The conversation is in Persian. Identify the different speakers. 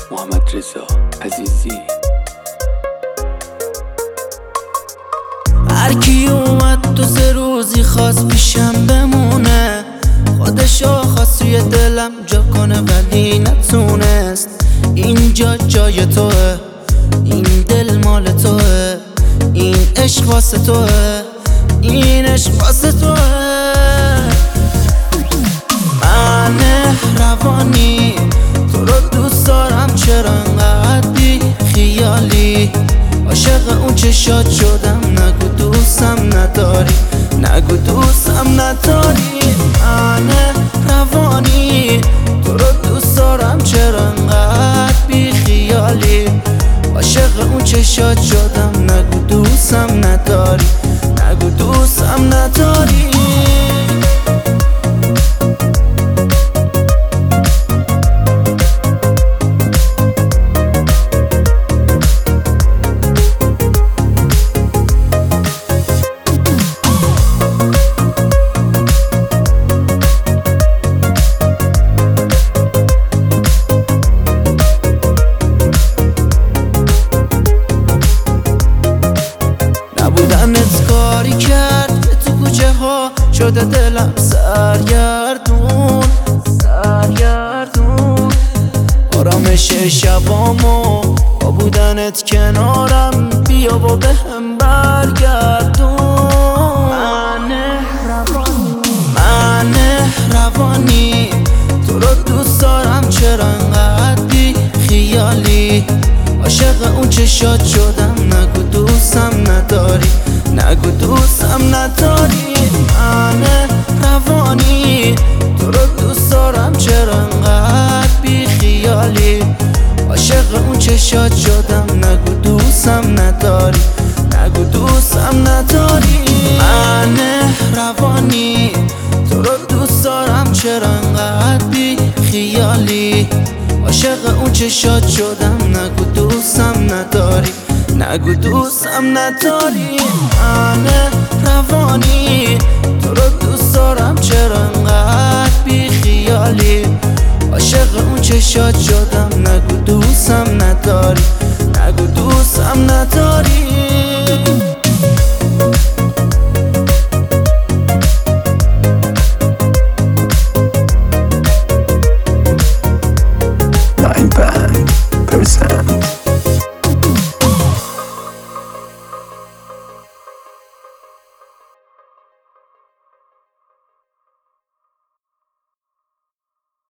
Speaker 1: محمد رضا عزیزی.
Speaker 2: هرکی اومد تو 3 روزی خواست پیشم بمونه، خودشو خواست روی دلم جا کنه ولی نتونست. اینجا جای توه، این دل مال توه، این عشق واسه توه، این عشق واسه توه. من روانی تو رو دوست دارم، چرا انقدر بی خیالی؟ عاشق اون چشات شدم، نگو دوستم نداری، نگو دوستم نداری. من روانی تو رو دوست دارم، چرا انقدر بی خیالی؟ عاشق اون چشات شدم، نگو دوستم نداری، نگو دوستم نداری. نبودنت کاری کرد که تو کوچه ها شده دلم سرگردون، سرگردون. آرامش شبامو با بودنت کنارم، بیا و بهم برگردون. من روانی تو رو دوست دارم، چرا انقدر بی خیالی؟ عاشق اون چشات شدم، نگو دوستم نداری، نگو دوستم نداری. من روانی تو رو دوست دارم، چرا انقدر بی خیالی؟ عاشق اون چشات شدم، نگو دوستم نداری، نگو دوستم نداری. من روانی تو رو دوست دارم، چرا انقدر بی خیالی؟ عاشق اون چشات شدم، نگو دوستم نداری، نگو دوستم نداری. من روانی تو رو دوست دارم، چرا انقدر بی خیالی؟ عاشق اون چشات شدم، نگو دوستم نداری، نگو دوستم نداری.